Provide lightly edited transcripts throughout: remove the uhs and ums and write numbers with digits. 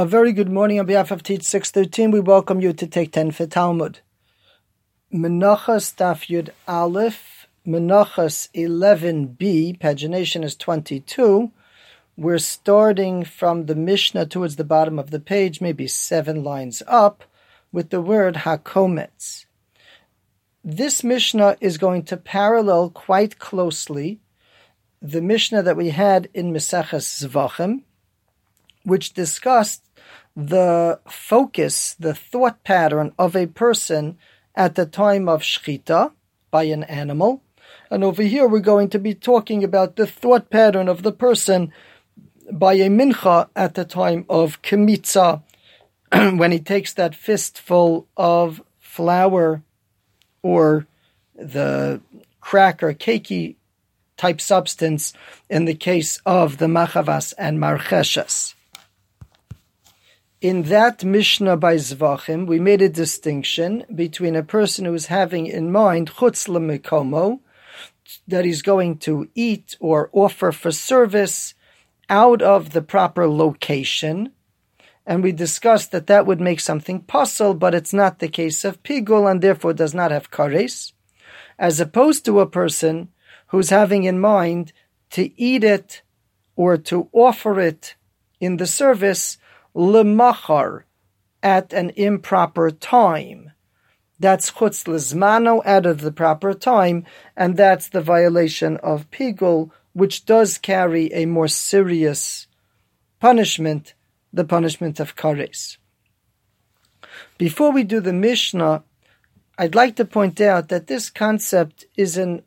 A very good morning on behalf of Teach 613. We welcome you to Take 10 for Talmud. Menachos Daf Yud Aleph, Menachos 11b, pagination is 22. We're starting from the Mishnah towards the bottom of the page, maybe 7 lines up, with the word HaKometz. This Mishnah is going to parallel quite closely the Mishnah that we had in Maseches Zvachim, which discussed the focus, the thought pattern of a person at the time of Shechita by an animal. And over here we're going to be talking about the thought pattern of the person by a mincha at the time of Kemitza, when he takes that fistful of flour or the cracker, cakey type substance in the case of the machavas and marcheshes. In that Mishnah by Zvachim, we made a distinction between a person who is having in mind chutz lemikomo, that he's going to eat or offer for service out of the proper location, and we discussed that that would make something puzzle, but it's not the case of pigul and therefore does not have kares, as opposed to a person who's having in mind to eat it or to offer it in the service lemachar, at an improper time. That's chutz lezmano, out of the proper time, and that's the violation of pigul, which does carry a more serious punishment, the punishment of kares. Before we do the Mishnah, I'd like to point out that this concept is an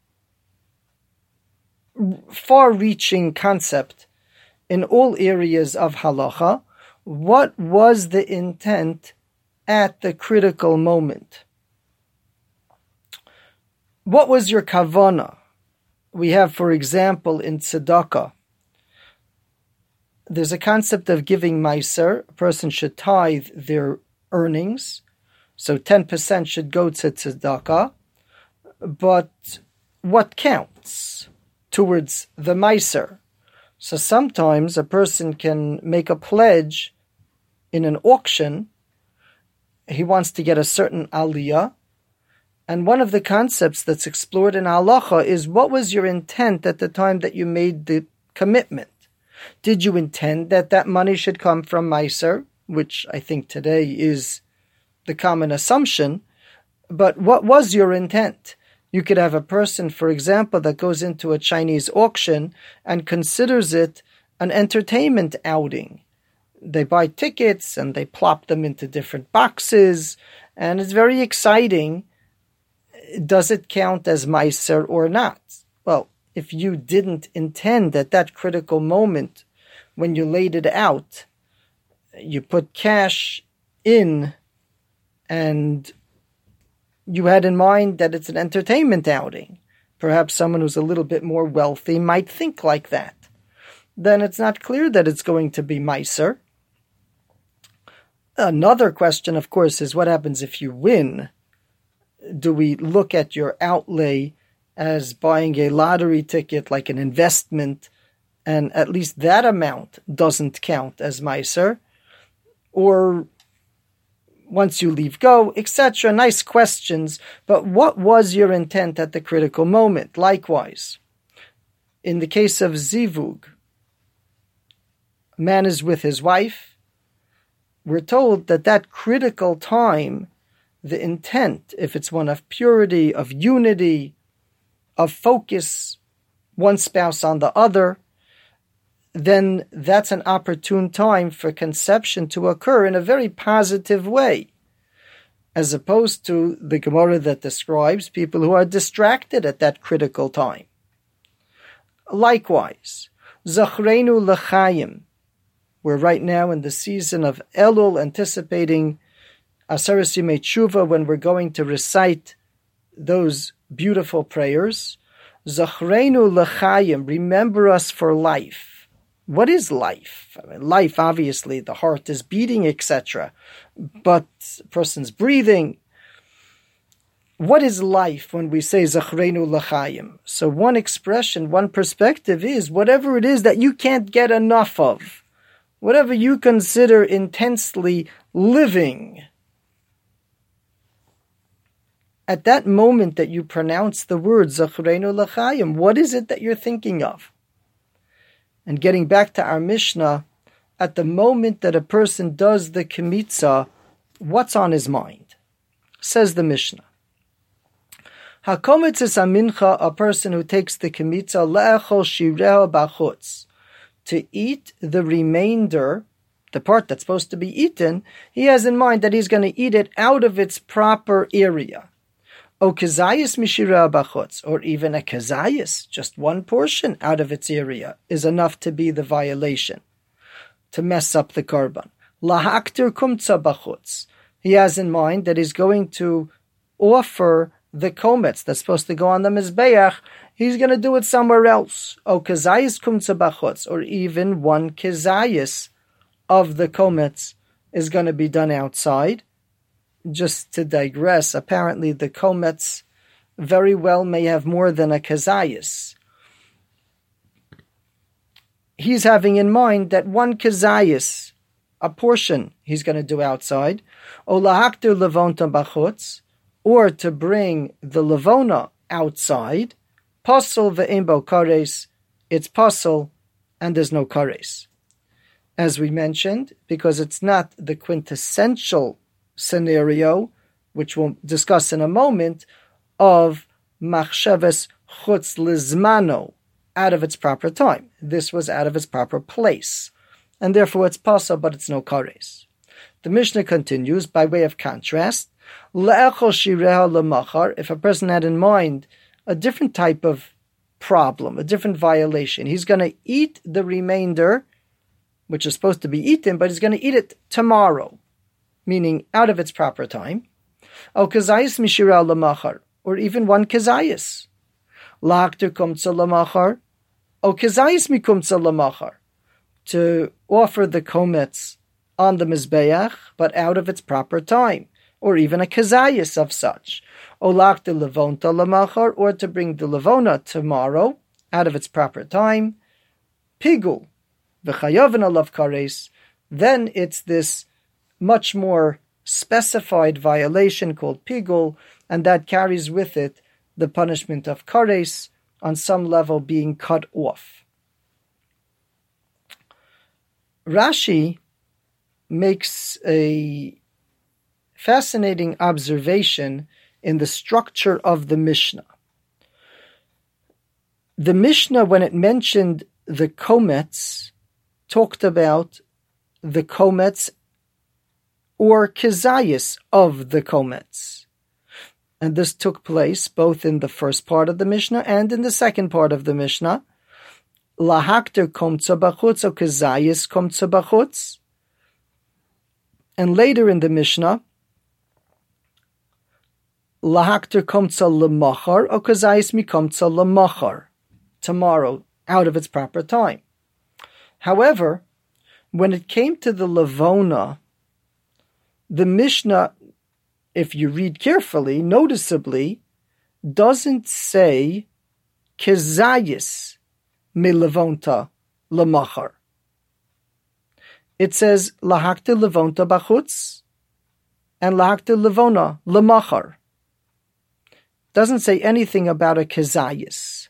far-reaching concept in all areas of halacha. What was the intent at the critical moment? What was your kavana? We have, for example, in tzedakah, there's a concept of giving meiser. A person should tithe their earnings, so 10% should go to tzedakah. But what counts towards the meiser? So sometimes a person can make a pledge in an auction. He wants to get a certain aliyah. And one of the concepts that's explored in halacha is, what was your intent at the time that you made the commitment? Did you intend that that money should come from meiser, which I think today is the common assumption, but what was your intent? You could have a person, for example, that goes into a Chinese auction and considers it an entertainment outing. They buy tickets and they plop them into different boxes, and it's very exciting. Does it count as meiser or not? Well, if you didn't intend at that critical moment when you laid it out, you put cash in and you had in mind that it's an entertainment outing. Perhaps someone who's a little bit more wealthy might think like that. Then it's not clear that it's going to be meiser. Another question, of course, is what happens if you win? Do we look at your outlay as buying a lottery ticket like an investment, and at least that amount doesn't count as meiser? Or once you leave go, etc. Nice questions, but what was your intent at the critical moment? Likewise, in the case of zivug, a man is with his wife. We're told that that critical time, the intent, if it's one of purity, of unity, of focus, one spouse on the other, then that's an opportune time for conception to occur in a very positive way, as opposed to the Gemara that describes people who are distracted at that critical time. Likewise, Zachrenu L'chaim, we're right now in the season of Elul, anticipating Aseres Yimei Tshuva, when we're going to recite those beautiful prayers. Zachrenu L'chaim, remember us for life. What is life? I mean, life, obviously, the heart is beating, etc. But a person's breathing. What is life when we say Zachrenu L'chaim? So one expression, one perspective is whatever it is that you can't get enough of. whatever you consider intensely living. At that moment that you pronounce the word Zachrenu L'Chaim, what is it that you're thinking of? And getting back to our Mishnah, at the moment that a person does the Kmitza, what's on his mind? Says the Mishnah. HaKometzes HaMincha, a person who takes the Kmitza, Le'echol Shireho Bachutz, to eat the remainder, the part that's supposed to be eaten, he has in mind that he's going to eat it out of its proper area. O kezayis mishira bachutz, or even a kezayis, just one portion out of its area, is enough to be the violation, to mess up the korban. Lahaktir kumtza bachutz. He has in mind that he's going to offer the kometz that's supposed to go on the mizbeach. He's going to do it somewhere else. O kezayis kumtza bachutz, or even one kezayis of the kometz is going to be done outside. Just to digress, apparently the kometz very well may have more than a kezayis. He's having in mind that one kezayis, a portion, he's going to do outside, o lahaktir levonta bachutz, or to bring the levona outside, pasal ve'imbo kares, it's pasal and there's no kares. As we mentioned, because it's not the quintessential scenario, which we'll discuss in a moment, of machshavas chutz lizmano, out of its proper time. This was out of its proper place, and therefore it's pasal, but it's no kares. The Mishnah continues by way of contrast. Le'echol shireha lemachar, if a person had in mind a different type of problem, a different violation, he's going to eat the remainder, which is supposed to be eaten, but he's going to eat it tomorrow, meaning out of its proper time. O kezayis mishira lemachar, or even one kezayis. Lahaktir kumtza lemachar, o kezayis mikumtza lemachar, to offer the kometz on the mizbeach, but out of its proper time, or even a kezayis of such. O lahaktir levonta lemachar, or to bring the levona tomorrow, out of its proper time. Pigul, v'chayavin alav kares, then it's this much more specified violation called pigul, and that carries with it the punishment of kares, on some level being cut off. Rashi makes a fascinating observation in the structure of the Mishnah. The Mishnah, when it mentioned the kometz, talked about the kometz or kezayis of the kometz. And this took place both in the first part of the Mishnah and in the second part of the Mishnah. Lahaktir komtza bachutz o kezayis komtza bachutz. And later in the Mishnah, lahaktir komtza lemachar o kezayis mikomtza lemachar, tomorrow, out of its proper time. However, when it came to the levona, the Mishnah, if you read carefully, noticeably, doesn't say kezayis me levonta lemachar. It says lahaktir levonta bachutz and lahaktir levona lemachar. Doesn't say anything about a kezayis.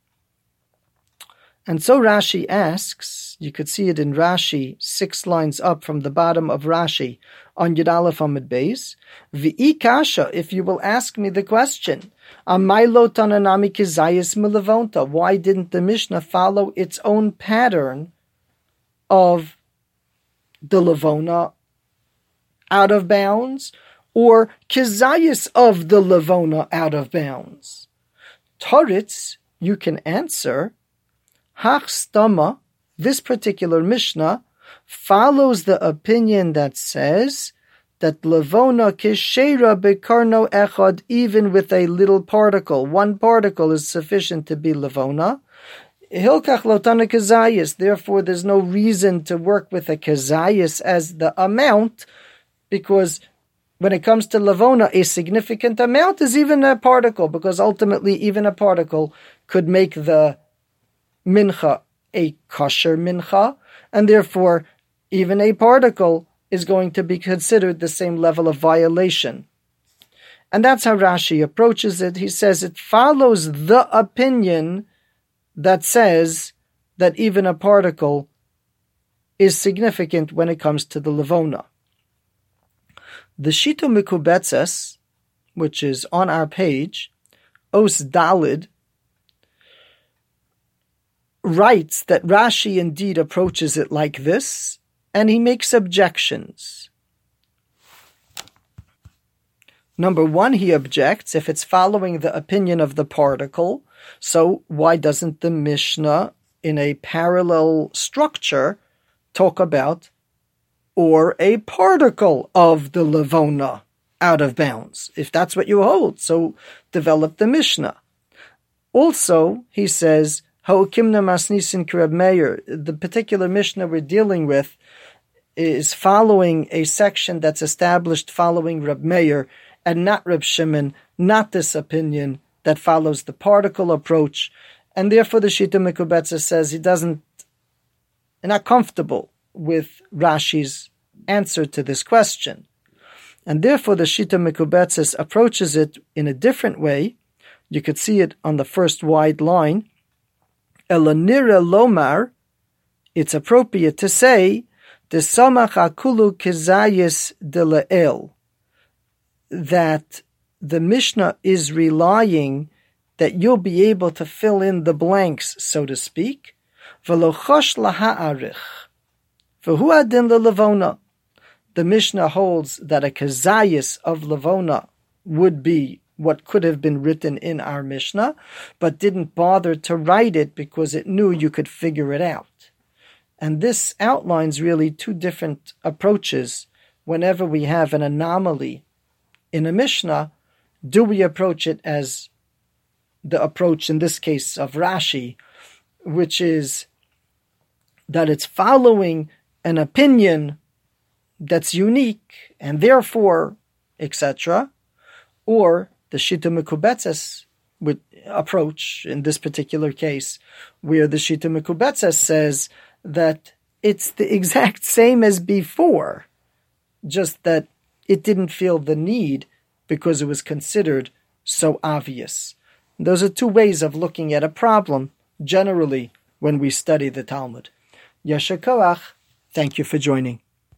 And so Rashi asks, you could see it in Rashi, 6 lines up from the bottom of Rashi, on Yud Aleph Amud Beis, V'i kasha, if you will ask me the question, Amai lo tananami kezayis milevonta, why didn't the Mishnah follow its own pattern of the levona out of bounds, or kezayis of the levona out of bounds? Toritz, you can answer, Hach stama, this particular Mishnah follows the opinion that says that levona kishera bekarno echad, even with a little particle, one particle is sufficient to be levona. Hilkach lotana kezayis, therefore there's no reason to work with a kezayis as the amount, because when it comes to levona, a significant amount is even a particle, because ultimately even a particle could make the mincha a kosher mincha, and therefore even a particle is going to be considered the same level of violation. And that's how Rashi approaches it. He says it follows the opinion that says that even a particle is significant when it comes to the Levona. The Shita Mekubetzes, which is on our page, Os Dalid, writes that Rashi indeed approaches it like this, and he makes objections. Number one, he objects if it's following the opinion of the particle, so why doesn't the Mishnah in a parallel structure talk about or a particle of the Levona out of bounds? If that's what you hold, so develop the Mishnah. Also, he says, Ha'okimna masnisin Reb Meir, the particular Mishnah we're dealing with is following a section that's established following Reb Meir and not Reb Shimon, not this opinion that follows the particle approach. And therefore the Shita Mekubetzes says not comfortable with Rashi's answer to this question. And therefore the Shita Mekubetzes approaches it in a different way. You could see it on the first wide line. Elanira Lomar, it's appropriate to say, Desamach Akulu Kezayis de Le'el, that the Mishnah is relying that you'll be able to fill in the blanks, so to speak. Velochosh laha'arich. V'hu adin le'levona. The Mishnah holds that a kezayis of Levona would be what could have been written in our Mishnah, but didn't bother to write it because it knew you could figure it out. And this outlines really two different approaches. Whenever we have an anomaly in a Mishnah, do we approach it as the approach in this case of Rashi, which is that it's following an opinion that's unique and therefore, etc., or the Shita Mekubetzes approach in this particular case, where the Shita Mekubetzes says that it's the exact same as before, just that it didn't feel the need because it was considered so obvious. Those are two ways of looking at a problem, generally, when we study the Talmud. Yasher Koach, thank you for joining.